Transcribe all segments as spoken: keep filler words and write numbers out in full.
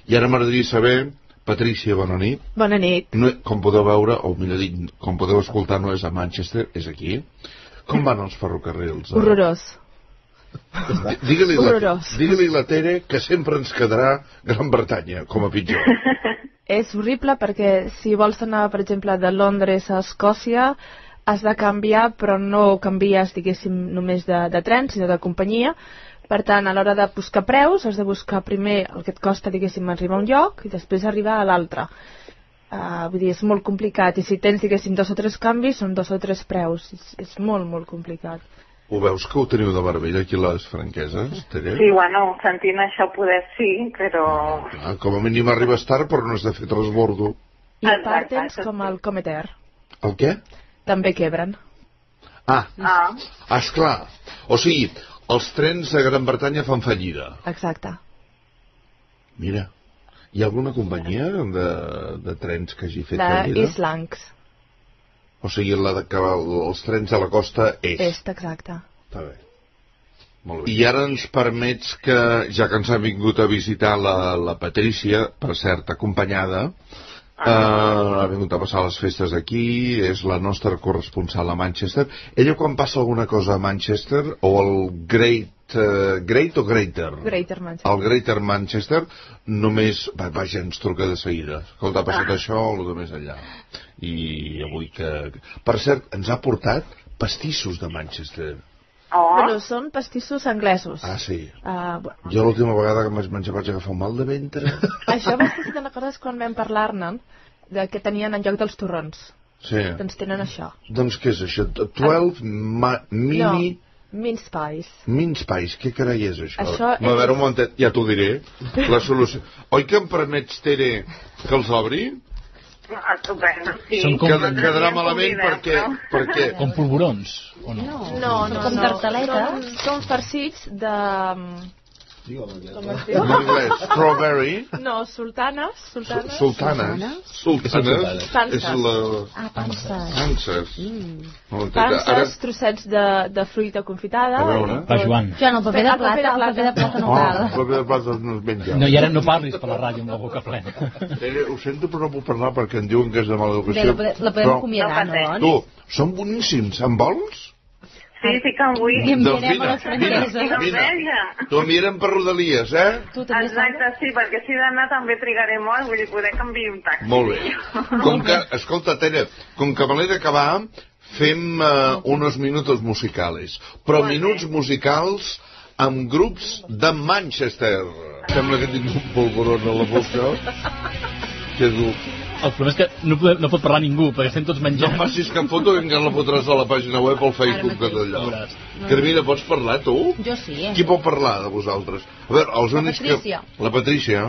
I ara m'agradaria saber, Patrícia, bona nit. Bona nit. No, com podeu veure, o millor dit, com podeu escoltar, no és a Manchester, és aquí. Com van els ferrocarrils? Eh? Horrorós. Digue-li la, digue la Tere que sempre ens quedarà Gran Bretanya, com a pitjor. És horrible perquè si vols anar, per exemple, de Londres a Escòcia, has de canviar, però no canvies, diguéssim, només de, de tren, sinó de companyia. Per tant, a l'hora de buscar preus, has de buscar primer el que et costa, diguéssim, arribar a un lloc i després arribar a l'altre. Uh, vull dir, és molt complicat. I si tens, diguéssim, dos o tres canvis, són dos o tres preus. És, és molt, molt complicat. Ho veus que ho teniu de meravella aquí les franqueses, Tere? Sí, bueno, sentint això poder sí, però... Ah, com a mínim arribes tard, però no has de fer transbordo. I a part tens com el Cometer. El què? També quebren. Ah, ah. ah esclar. O sigui, els trens a Gran Bretanya fan fallida. Exacte. Mira, hi ha alguna companyia de, de trens que hagi fet la fallida? East Lancs. O sigui, la de, que els trens a la costa est. Est, exacte. Està bé. Molt bé. I ara ens permets que, ja que ens ha vingut a visitar la, la Patrícia, per cert, acompanyada, ah. eh, ha vingut a passar les festes aquí, és la nostra corresponsal a Manchester. Ella, quan passa alguna cosa a Manchester, o el Great... Uh, Great o Greater? Greater Manchester. El Greater Manchester només, va, vaja, ens truca de seguida. Escolta, ha passat ah. això o el de més enllà. I avui que... Per cert, ens ha portat pastissos de Manchester. Oh. Bueno, són pastissos anglesos. Ah, sí. Uh, bueno. Jo l'última vegada que em vaig menjar vaig agafar un mal de ventre. Això va ser, si te'n recordes, quan vam parlar-ne, de que tenien en lloc dels torrons. Sí. Doncs tenen això. Doncs què és això? dotze ma, mini... No. Mince pies. Mince pies, què carai és això? Això és... A veure, un momentet, ja t'ho diré. La solució... Oi que em permets, Tere, que els obri? Estupendo, sí. Com... Qued quedarà malament perquè, no? perquè... Com polvorons, o no? No, no, no. Com no. tartaletes. Són, són farcits de... Com es diu? En anglès, strawberry. No, sultanes. Sultanes. Sultanes. Sultanes. Panses. És la... Ah, panses. Panses. Mm. No, panses, ara... trossets de, de fruita confitada. A veure. Va, Joan. Joan, el paper de plata, el paper de plata no cal. Oh, el paper de plata no es menja. No, i ara no parlis per la ràdio amb la boca plena. Eh, ho sento, però no puc parlar perquè em diuen que és de mala educació. Bé, la podem acomiadar, no, no? Tu, són boníssims. En vols? Sí, sí que en vull. I enviarem a les franqueses. Vine, t'ho enviarem per Rodalies, eh? Exacte, sí, perquè si d'anar també trigaré molt, vull dir, poder canviar un taxi. Molt bé. Com que, escolta, Tere, com que me l'he d'acabar, fem uh, unos minutos musicales. Però minuts musicals amb grups de Manchester. Sembla que tinc un polvoró a la boca. Que dur. El problema és que no, podem, no pot parlar ningú, perquè estem tots menjant. No facis cap foto que encara la fotràs a la pàgina web o al Facebook que tot allò. Carmina, pots parlar, tu? Jo sí. Eh? Qui pot parlar de vosaltres? A veure, els únics que... Patrícia. La Patrícia.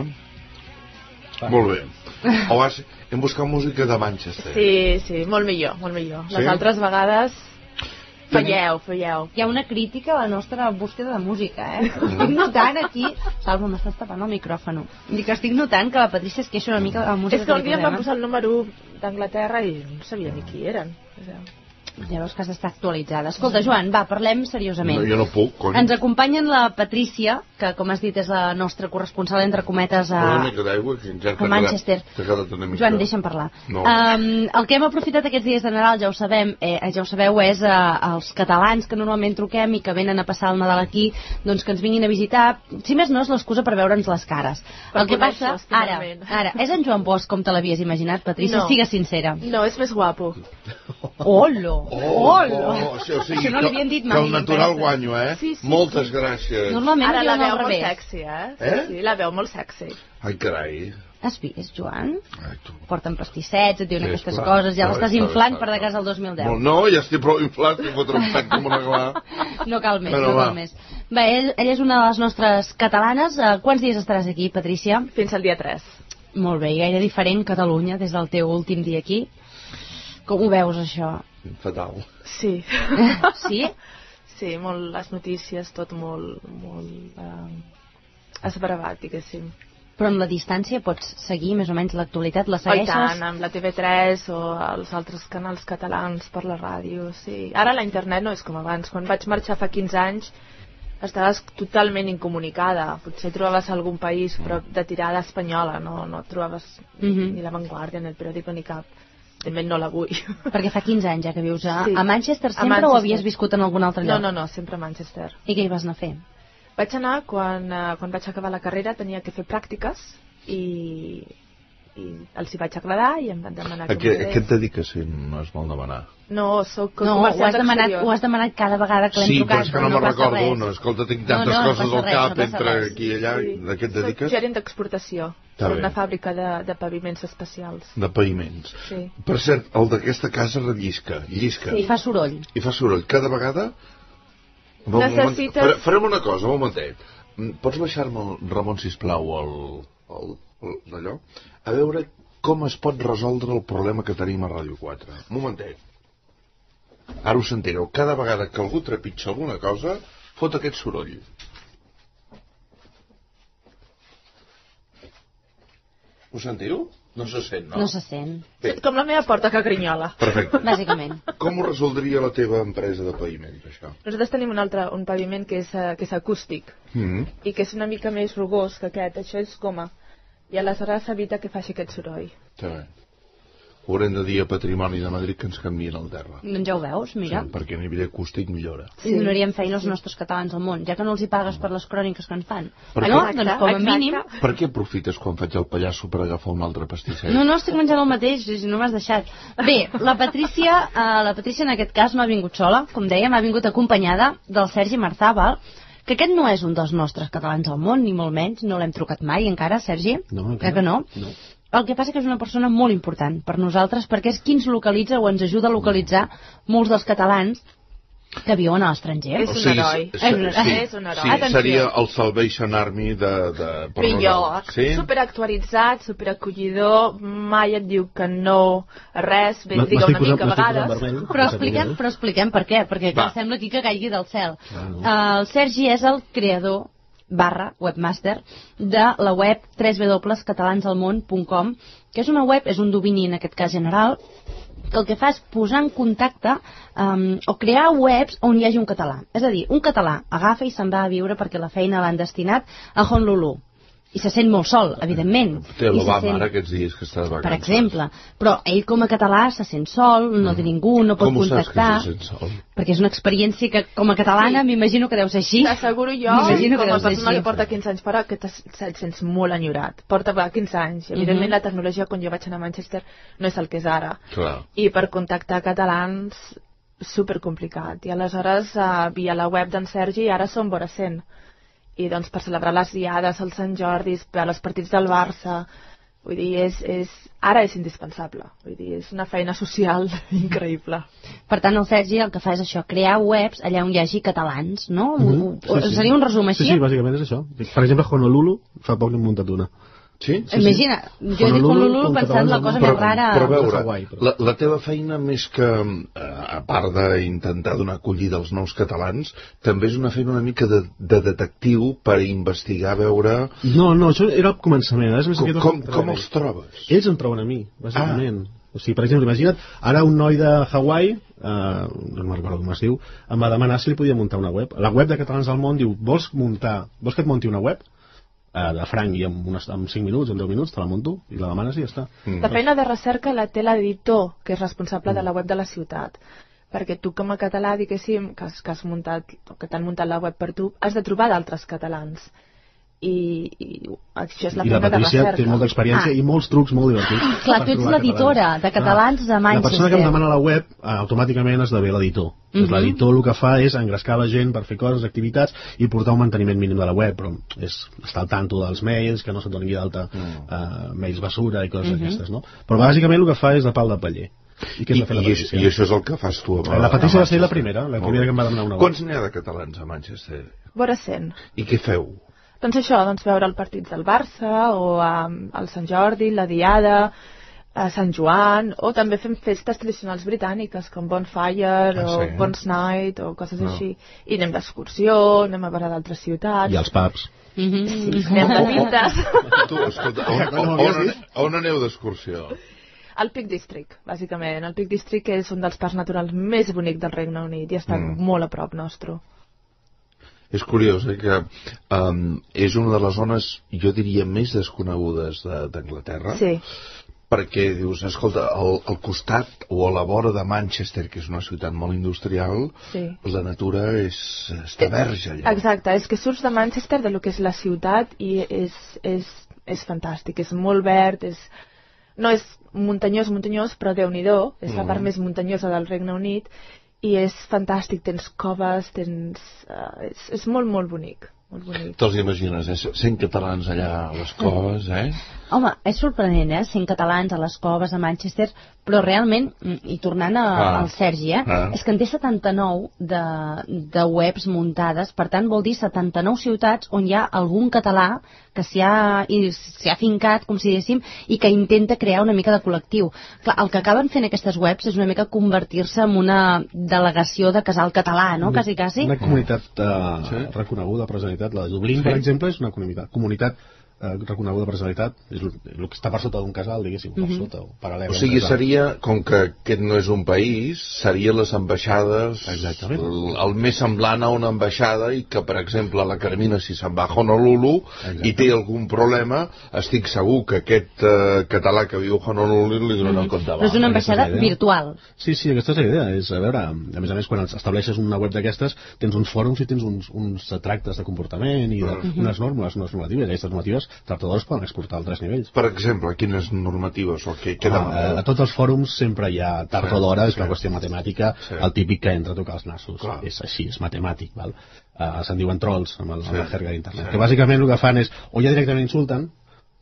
Ah. Molt bé. O has... Hem buscat música de Manchester. Sí, sí, molt millor, molt millor. Sí? Les altres vegades... Falleu, falleu. Hi ha una crítica a la nostra búsqueda de música, eh? Estic notant aquí... Salva, m'estàs tapant el micròfon. Dic, estic notant que la Patrícia es queixa una mica de la música. És que un dia em van posar el número u d'Anglaterra i no sabia ni qui eren. O sigui... Ja veus que has d'estar actualitzada. Escolta, Joan, va, parlem seriosament. No, jo no puc, cony. Ens acompanyen la Patrícia, que, com has dit, és la nostra corresponsal, entre cometes, a, una mica d'aigua, que ja a Manchester. Quedat una mica... Joan, deixa'm parlar. No. Um, el que hem aprofitat aquests dies de Nadal, ja ho sabem, eh, ja ho sabeu, és eh, els catalans que normalment truquem i que venen a passar el Nadal aquí, doncs que ens vinguin a visitar. Si més no, és l'excusa per veure'ns les cares. Per el que passa, ara, ara, és en Joan Bosch com te l'havies imaginat, Patrícia? No. Sigues sincera. No, és més guapo. Hola! Hola! Oh, o sigui, això no li havien dit mai. Que el natural guanyo, eh? Sí, sí, Moltes sí. gràcies. Normalment ara la no veu al molt revés. sexy, eh? Sí, eh? sí, la veu molt sexy. Ai, carai. Has vist, Joan? Ai, tu. Porten pastissets, et diuen Sí, aquestes esclar. coses, ja No, l'estàs està bé, inflant està per de bé. casa el dos mil deu. No, ja estic prou inflat que fotre un pet com una gla. No cal més, Però no va. cal més. Bé, ell, ell és una de les nostres catalanes. Uh, quants dies estaràs aquí, Patrícia? Fins al dia tres. Molt bé, i gaire diferent Catalunya des del teu últim dia aquí. Com ho veus, això? Fatal. Sí. Sí? Sí, molt, les notícies, tot molt, molt eh, esbravat, diguéssim. Però amb la distància pots seguir més o menys l'actualitat? La Oh, i segueixes? tant, amb la T V tres o els altres canals catalans per la ràdio, sí. Ara la internet no és com abans. Quan vaig marxar fa quinze anys estaves totalment incomunicada. Potser trobaves algun país, però de tirada espanyola, no, no trobaves Mhm. ni La Vanguardia, ni El Periódico, ni cap. Evidentment no l'avui. Perquè fa quinze anys ja que vius a, Sí. a Manchester A sempre Manchester. o havies viscut en algun altre No, lloc? no, no, sempre a Manchester. I què hi vas anar a fer? Vaig anar quan, eh, quan vaig acabar la carrera, tenia que fer pràctiques i, i els hi vaig agradar i em van demanar que A què, m'ho a què et quedés. dediques, si no es vol demanar? No, soc No, ho comercial has, demanat, d'exterior. ho has demanat cada vegada que l'hem Sí, trucat, però és que no me'n passa recordo res. una. Escolta, tinc No, tantes no, no coses passa al res, cap no passa entre res. aquí i allà. Sí. De què et Soc dediques? gerent d'exportació. Està Per bé. una fàbrica de, de paviments especials. De païments. Sí. Per cert, el d'aquesta casa rellisca, llisca. I fa soroll. I fa soroll. Cada vegada... Un moment, Necessites- fare- Farem una cosa, un momentet. Mm, Pots baixar-me, el- Ramon, sisplau, el, el, el, allò? A veure com es pot resoldre el problema que tenim a Ràdio quatre. Un momentet. Ara ho sentireu. Cada vegada que algú trepitja alguna cosa, fot aquest soroll. Ho sentiu? No se sent, no? No se sent, Bé, Com la meva porta que grinyola. perfecte. bàsicament. Com ho resoldria la teva empresa de paviments, això? Nosaltres tenim un altre un paviment que és, eh, que és acústic Mm. i que és una mica més rugós que aquest. Això és goma. I aleshores evita que faci aquest soroll. Està bé. Ho haurem de dir a Patrimoni de Madrid que ens canvien el terra. Doncs ja ho veus, mira. Sí, perquè a nivell acústic millora. Sí. Donaríem feina als nostres catalans al món, ja que no els hi pagues per les cròniques que ens fan. Per Ah, no? què? Doncs com a Exacte. mínim... Per què aprofites quan faig el pallasso per agafar un altre pastisset? No, no, estic menjant el mateix, si no m'has deixat. Bé, la Patrícia, eh, la Patrícia en aquest cas no ha vingut sola, com dèiem, ha vingut acompanyada del Sergi Marzàbal, que aquest no és un dels nostres catalans al món, ni molt menys, no l'hem trucat mai encara, Sergi? No, Eh encara que no? no. El que passa que és una persona molt important per nosaltres, perquè és qui ens localitza o ens ajuda a localitzar molts dels catalans que viuen a l'estranger. És un heroi. sí, És un- sí, és un heroi. sí, Atenció. seria el Salvation Army de... de per Millor, nosaltres. Sí? superaactualitzat, superacollidor, mai et diu que no a res, ben M'estic digue una posant- mica a m'estic posant vegades. vermell. Però expliquem, però expliquem per què, perquè clar, Va. sembla aquí que caigui del cel. Ah, no. Uh, el Sergi és el creador barra webmaster de la web w w w punt catalansalmón punt com, que és una web, és un domini en aquest cas general, que el que fa és posar en contacte um, o crear webs on hi hagi un català. És a dir, un català agafa i se'n va a viure perquè la feina l'han destinat a Honolulu. I se sent molt sol, evidentment. Té I se l'Obama sent- ara aquests dies que està de vacances. per exemple. Però ell com a català se sent sol, no té ningú, no pot Com ho saps contactar. que se sent sol? Perquè és una experiència que com a catalana Sí. m'imagino que deu ser així. T'asseguro jo, M'imagino que com deu a ser persona així. que porta quinze anys fora, que t'has- et sents molt enyorat. Porta va, quinze anys. I, evidentment, Mhm. la tecnologia, quan jo vaig anar a Manchester, no és el que és ara. Clar. I per contactar catalans, supercomplicat. I aleshores, uh, via la web d'en Sergi, ara som vora cent. I doncs per celebrar les diades, els Sant Jordis, per als partits del Barça, vull dir, és, és, ara és indispensable. Vull dir, és una feina social increïble. Per tant, el Sergi el que fa és això, crear webs allà on hi hagi catalans, no? Mhm. O- Sí, o- sí. Seria un resum així? Sí, sí, bàsicament és això. Per exemple, Honolulu, fa poc n'hem muntat una. Sí? sí. Imagina, jo he dit Honolulu, Honolulu com pensant catalans la al cosa món. més rara... Però a veure, Hawaii, però. la, la teva feina més que, eh, a part d'intentar donar acollida als nous catalans, també és una feina una mica de, de detectiu per investigar, veure No, no, això era el començament. És més com, aquest com, el com treball. els trobes. Ells em troben a mi, bàsicament. Ah. O sigui, per exemple, imagina't, ara un noi de Hawaii, eh, no me'n recordo com es diu, em va demanar si li podia muntar una web. La web de Catalans al Món diu, vols muntar, vols que et munti una web? Eh, de franc i en, unes, en cinc minuts, en deu minuts, te la monto, i la demanes i ja està. Mm. La feina de recerca la té l'editor, que és responsable de la web de la ciutat. Perquè tu com a català, diguéssim, que has, que has muntat, o que t'han muntat la web per tu, has de trobar d'altres catalans. I, i això és la I la feina de Patricia recerca. té molta experiència Ah. i molts trucs molt divertits. Clar, per tu ets trobar l'editora catalans. de catalans Clar. a Manchester. La persona que em demana la web eh, automàticament esdevé l'editor. Mhm. Mm L'editor el que fa és engrescar la gent per fer coses, activitats i portar un manteniment mínim de la web, però és estar al tanto dels mails, que no se't doni d'alta Mm. eh, mails basura i coses Mhm. d'aquestes, no? Però bàsicament el que fa és de pal de paller. I què I, és fer la i, Patricia? I això és el que fas tu. A, La Patricia a va ser la Manchester. primera, la Molt primera bé. que em va demanar una web. Quants n'hi ha de catalans a Manchester? Vora cent. I què feu? Doncs això, doncs veure el partit del Barça, o um, el Sant Jordi, la Diada, a Sant Joan, o també fem festes tradicionals britàniques, com Bonfire, Ah, o sí? Bon's Night, o coses No. així. I anem d'excursió, anem a veure d'altres ciutats. I els pubs. Mhm. Sí, anem de pintes. Tu, escolta, on, No on, m'havies on, dit? on aneu d'excursió? El Peak District, bàsicament. El Peak District és un dels parcs naturals més bonics del Regne Unit i està Mm. molt a prop nostre. És curiós, eh, que um, és una de les zones, jo diria, més desconegudes d'Anglaterra. Sí. Perquè dius, escolta, al, al costat o a la vora de Manchester, que és una ciutat molt industrial, sí. la natura és, està verge allà. Exacte, és que surts de Manchester, de lo que és la ciutat, i és, és, és fantàstic, és molt verd, és, no és muntanyós, muntanyós, però Déu-n'hi-do, és la part mm. més muntanyosa del Regne Unit, i és fantàstic, tens coves, tens... Uh, és, és molt, molt bonic. Te'ls imagines, eh? cent catalans allà a les coves, eh? Home, és sorprenent, eh? cent catalans a les coves a Manchester, però realment, i tornant a, ah. al Sergi, eh? Ah. és que en té setanta-nou de, de webs muntades, per tant vol dir setanta-nou ciutats on hi ha algun català que s'hi ha, s'hi ha fincat, com si diguéssim, i que intenta crear una mica de col·lectiu. Clar, el que acaben fent aquestes webs és una mica convertir-se en una delegació de casal català, no? Quasi, quasi. Una comunitat uh, sí. reconeguda per Generalitat. La de Dublín, sí. per exemple, és una comunitat, comunitat eh, reconeguda per Generalitat, és el que està per sota d'un casal, diguéssim, per mm-hmm. sota, o paral·lel. O sigui, seria, com que aquest no és un país, seria les ambaixades, exactament. El, el més semblant a una ambaixada, i que, per exemple, la Carmina, si se'n va a Honolulu exactament. I té algun problema, estic segur que aquest eh, català que viu a Honolulu li donen mm-hmm. compte. Però és una ambaixada és virtual. Sí, sí, aquesta és la idea. És, a veure, a més a més, quan estableixes una web d'aquestes, tens uns fòrums i tens uns, uns tractes de comportament i de, mm-hmm. unes normes, unes normatives, i aquestes normatives tractadors poden exportar a altres nivells. Per exemple, quines normatives o què queda? Ah, a, a tots els fòrums sempre hi ha tard o d'hora, és una qüestió matemàtica, sí. el típic que entra a tocar els nassos. Clar. És així, és matemàtic, val? Uh, se'n diuen trolls amb, el, sí. amb la jerga d'internet. Sí. Que bàsicament el que fan és, o ja directament insulten,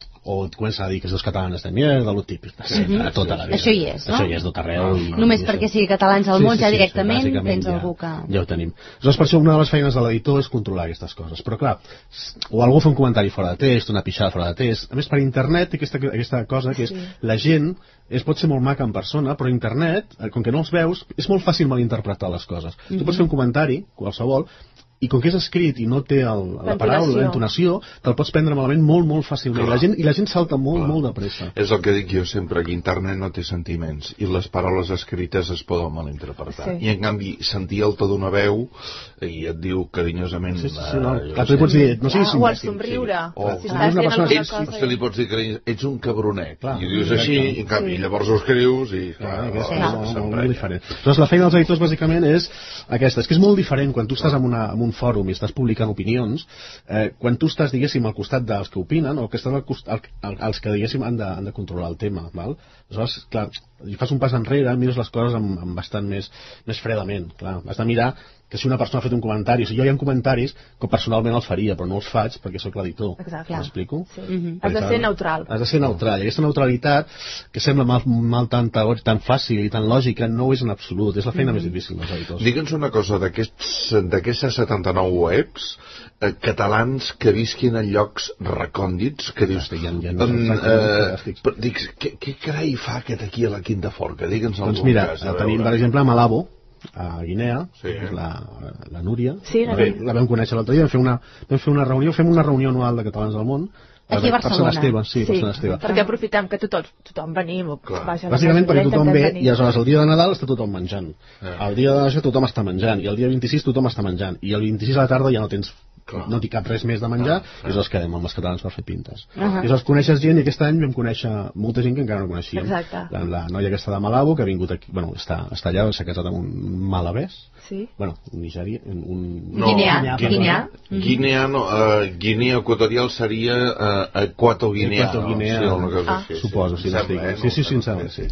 o et comença a dir que els catalans de mierda, lo típic, sí, mm-hmm. a tota la vida. Això hi és, no? Això hi és tot arreu. I, Només i perquè sigui catalans al sí, món, sí, ja sí, directament sí, tens ja, algú que... Ja ho tenim. Llavors, per això una de les feines de l'editor és controlar aquestes coses. Però clar, o algú fa un comentari fora de text, una pixada fora de text. A més, per internet té aquesta, aquesta cosa que és sí. la gent es pot ser molt maca en persona, però internet, com que no els veus, és molt fàcil malinterpretar les coses. Mm-hmm. Tu pots fer un comentari, qualsevol, i com que és escrit i no té el, la paraula, l'entonació, te'l pots prendre malament molt, molt fàcilment. I la gent, i la gent salta molt, Clar. molt de pressa. És el que dic jo sempre, que internet no té sentiments i les paraules escrites es poden malinterpretar. Sí. I en canvi, sentir el to d'una veu i et diu carinyosament... Sí, sí, sí, no. Clar, tu li pots dir... No siguis o el somriure. Sí. O si estàs dient alguna cosa... Ets, li pots dir que ets un cabronet. Clar, i dius així, i en canvi, sí. llavors ho escrius i... Clar, clar, sí. molt, molt, molt diferent. Llavors, la feina dels editors, bàsicament, és aquesta. És que és molt diferent quan tu estàs en, una, en un fòrum i estàs publicant opinions, eh, quan tu estàs, diguéssim, al costat dels que opinen o que estan al costat, al, als que, diguéssim, han de, han de controlar el tema, val? Aleshores, clar, fas un pas enrere, mires les coses amb, amb bastant més, més fredament, clar. Has de mirar que si una persona ha fet un comentari, o sigui, jo hi ha comentaris que personalment els faria, però no els faig perquè sóc l'editor. Exacte. M'explico? Sí. Mm-hmm. Has de ser neutral. Has de ser neutral. I aquesta neutralitat, que sembla mal, mal tan, tan fàcil i tan lògica, no és en absolut. És la feina mm-hmm. més difícil dels editors. Digue'ns una cosa, d'aquestes setanta-nou webs, eh, catalans que visquin en llocs recòndits, que dius... Ja, ja no, eh, però, dic, què, què carai fa aquest aquí a la Quinta Forca? Digue'ns doncs algun mira, cas. Tenim, per exemple, a Malabo, a Guinea, sí. la, la Núria, sí, la, la vam conèixer l'altre dia, vam fer, una, vam fer una reunió, fem una reunió anual de Catalans del Món, aquí a Barcelona. Per Sant Esteve, sí, sí, per Sant Esteve. Perquè aprofitem que tothom, tothom venim. Vaja, bàsicament perquè tothom ve i aleshores el dia de Nadal està tothom menjant. Eh. El dia de Nació tothom està menjant i el dia vint-i-sis tothom està menjant i el vint-i-sis a la tarda ja no tens Clar. no t'hi cap res més de menjar, ah, i aleshores quedem amb els catalans per fer pintes. Uh -huh. I aleshores coneixes gent, i aquest any vam conèixer molta gent que encara no coneixíem. Exacte. La, la noia aquesta de Malabo, que ha vingut aquí, bueno, està, està allà, s'ha casat amb un malabès. Sí. Bueno, un nigeri, un... No, Guinea. Guinea. Guinea, no, uh, Guinea Equatorial seria uh, Equatoguinea. Equatoguinea, no? Sí, ah. suposo, si no estic. Eh? Sí, sí, sí, em sembla, sí.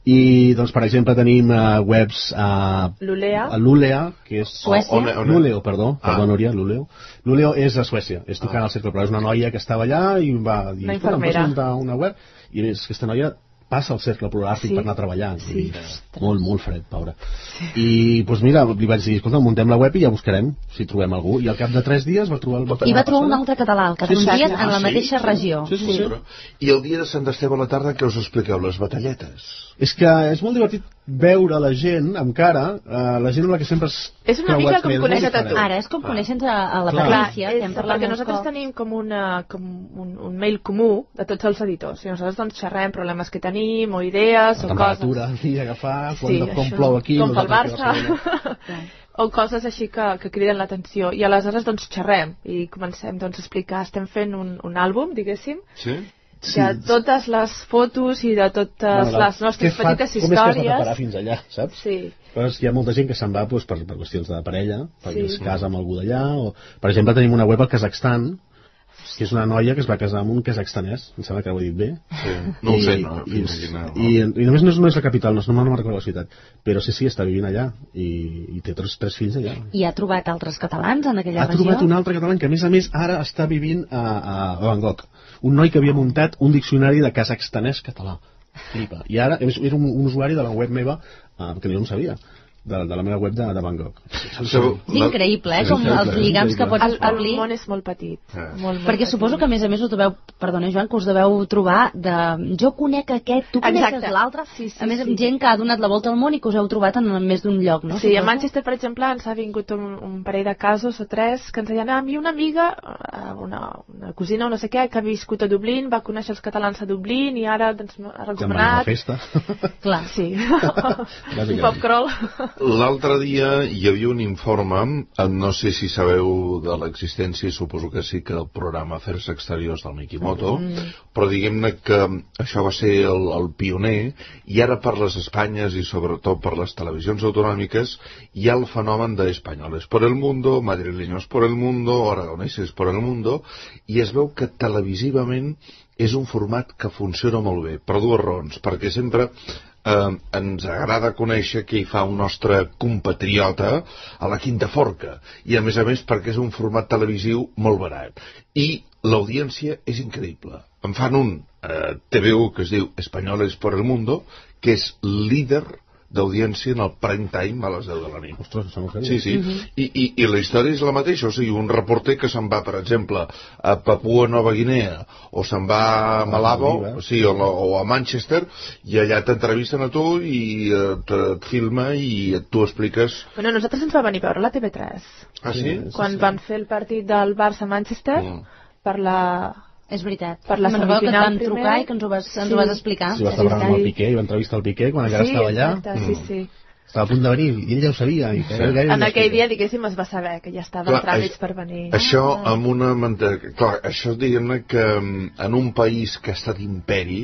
I, doncs, per exemple, tenim uh, webs a... Uh, Lulea. A Lulea, que és... Suècia. On, on, Luleo, perdó, ah. perdó, Núria, Luleo. Luleo és a Suècia, és tocant ah. al cercle, però és una noia que estava allà i va dir, escolta, em pots muntar una web? I és que aquesta noia passa al cercle polar àrtic sí. per anar treballant. Sí. I, molt, molt fred, pobra. Sí. I, doncs mira, li vaig dir, escolta, muntem la web i ja buscarem si trobem algú. I al cap de tres dies va trobar... Va I va trobar un altre català, al cap d'uns sí, dies, en la mateixa sí, regió. Sí, sí, sí. sí. I el dia de Sant Esteve a la tarda, què us expliqueu? Les batalletes? És que és molt divertit veure la gent amb cara, uh, la gent amb la que sempre has és una mica com conèixer a tu. Ara és com conèixer a, a la Patricia. És perquè nosaltres tenim com, una, com un, un mail comú de tots els editors. I nosaltres doncs xerrem problemes que tenim o idees o coses. La temperatura, el dia que fa, quan, sí, com plou aquí. Com pel Barça. o coses així que, que criden l'atenció. I aleshores doncs xerrem i comencem doncs, a explicar. Estem fent un, un àlbum, diguéssim, Sí? de sí. totes les fotos i de totes bueno, la, les nostres fa, petites com històries. Com és que es va preparar fins allà, saps? Sí. Però hi ha molta gent que se'n va doncs, per, per qüestions de parella, perquè Sí. es casa amb algú d'allà, o per exemple tenim una web al Kazakhstan, que és una noia que es va casar amb un kazakhstanès, em sembla que ho he dit bé. Sí. No ho I, sé, no. I, Fins aquí no. i, i només no és, no és la capital, no, no me'n recordo la ciutat, però sí, sí, està vivint allà i, i té tres, tres fills allà. I ha trobat altres catalans en aquella Ha regió? trobat un altre català que a més a més ara està vivint a, a, a Bangkok. Un noi que havia muntat un diccionari de kazakhstanès català. Flipa. I ara és, era un, un usuari de la web meva eh, que jo no sabia. De, de la meva web de, de Bangkok. És increïble, eh, com els lligams que pots El, establir. el món és molt petit. Ah. Molt, molt Perquè petit. suposo que a més a més us deveu, perdona Joan, que us deveu trobar de jo conec aquest, tu coneixes Exacte. l'altre, Sí, sí, a més sí. amb gent que ha donat la volta al món i que us heu trobat en més d'un lloc, no? Sí, a Suposo? Manchester, per exemple, ens ha vingut un, un parell de casos o tres que ens deien, ah, a mi una amiga, eh, una, una cosina o no sé què, que ha viscut a Dublín, va conèixer els catalans a Dublín i ara doncs, ha recomanat... festa. Clar. Sí, un pub crawl. L'altre dia hi havia un informe, no sé si sabeu de l'existència, i suposo que sí, que el programa Afers Exteriors del Mikimoto, mm. però diguem-ne que això va ser el, el pioner, i ara per les Espanyes i sobretot per les televisions autonòmiques hi ha el fenomen de Españoles por el mundo, Madrileños por el mundo, Aragoneses por el mundo, i es veu que televisivament és un format que funciona molt bé, per dues raons, perquè sempre Eh, ens agrada conèixer què hi fa un nostre compatriota a la Quinta Forca, i a més a més perquè és un format televisiu molt barat i l'audiència és increïble. En fan un eh, T V U que es diu Españoles por el Mundo, que és líder d'audiència en el prime time a les deu de la nit. Ostres, això no ho sabia. Sí, sí. Uh-huh. I, i, I la història és la mateixa. O sigui, un reporter que se'n va, per exemple, a Papua Nova Guinea, o se'n va a Malabo, o, sí, o, o a Manchester, i allà t'entrevisten a tu i et, et filma i tu expliques... Bueno, nosaltres ens va venir a veure la T V tres. Ah, sí? Quan sí. van fer el partit del Barça a Manchester, mm. per la... És veritat. Per la Me'n recordo que et semifinal van primer. trucar i que ens ho vas, ens Sí. ho vas explicar. Sí, va estar parlant amb el Piqué, i va entrevistar el Piqué quan encara Sí, estava allà. exacte, sí, sí. Estava a punt de venir, i ell ja ho sabia. I que sí. En aquell dia, diguéssim, es va saber que ja estava en tràmits per venir. Això amb una... Clar, això diguem-ne que en un país que ha estat imperi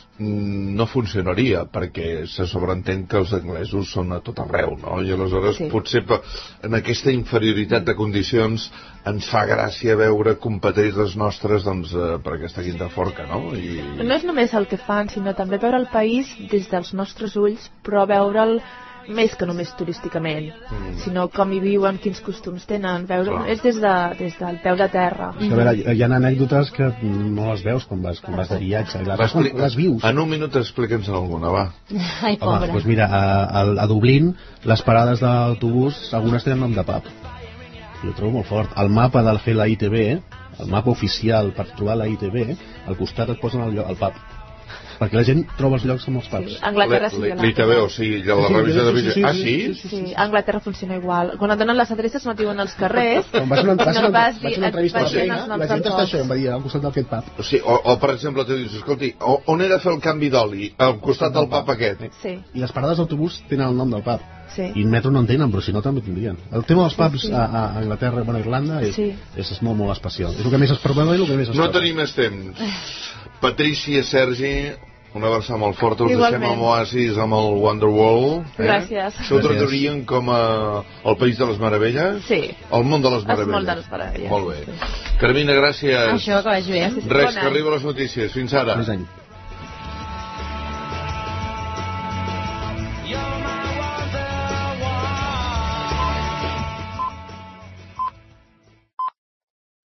no funcionaria, perquè se sobreentén que els anglesos són a tot arreu, no? I aleshores sí. potser en aquesta inferioritat de condicions ens fa gràcia veure compatriotes nostres doncs, per aquesta Quinta Forca, no? I... No és només el que fan, sinó també veure el país des dels nostres ulls, però veure'l més que només turísticament, mm. sinó com hi viuen, quins costums tenen, veure, és des, de, des del peu de terra. Mm. A veure, hi ha anècdotes que no les veus quan vas, quan vas de viatge, les, expli... les vius. En un minut explica'ns alguna, va. Ai, pobre. Home, doncs mira, a, a, a Dublín les parades d'autobús, algunes tenen nom de pub. Jo ho trobo molt fort. El mapa del fer la I T V, el mapa oficial per trobar la I T V, al costat et posen el, el pub. Perquè la gent troba els llocs amb els pubs. Sí, Anglaterra sí. L'I T V, o sigui, la sí, revisió de sí, sí, Ah, sí? Sí, sí, sí, Anglaterra funciona igual. Quan et donen les adreces no et diuen els carrers. Quan vas a una, vas no una, vas vaig a una entrevista a la feina, la gent està això, em va dir, al costat d'aquest pub. O, sigui, o, o per exemple, tu dius, escolti, on he de fer el canvi d'oli? Al costat del pub aquest. Sí. I les parades d'autobús tenen el nom del pub. Sí. I el metro no en tenen, però si no també tindrien. El tema dels pubs sí, sí. A, a Anglaterra, bueno, a Irlanda, és, sí. és, és molt, molt especial. És el que més es promou i el que més es No troba. tenim més temps. Patrícia, Sergi, una abraçada molt forta, us Igualment. deixem amb Oasis, amb el Wonderwall. Eh? Gràcies. Això ho tractarien com a el País de les Meravelles? Sí. El món de les El Meravelles. món de les Meravelles. Molt bé. Sí. Carmina, gràcies. Això, que vagi bé. Res, que arriba les notícies. Fins ara. Fins any.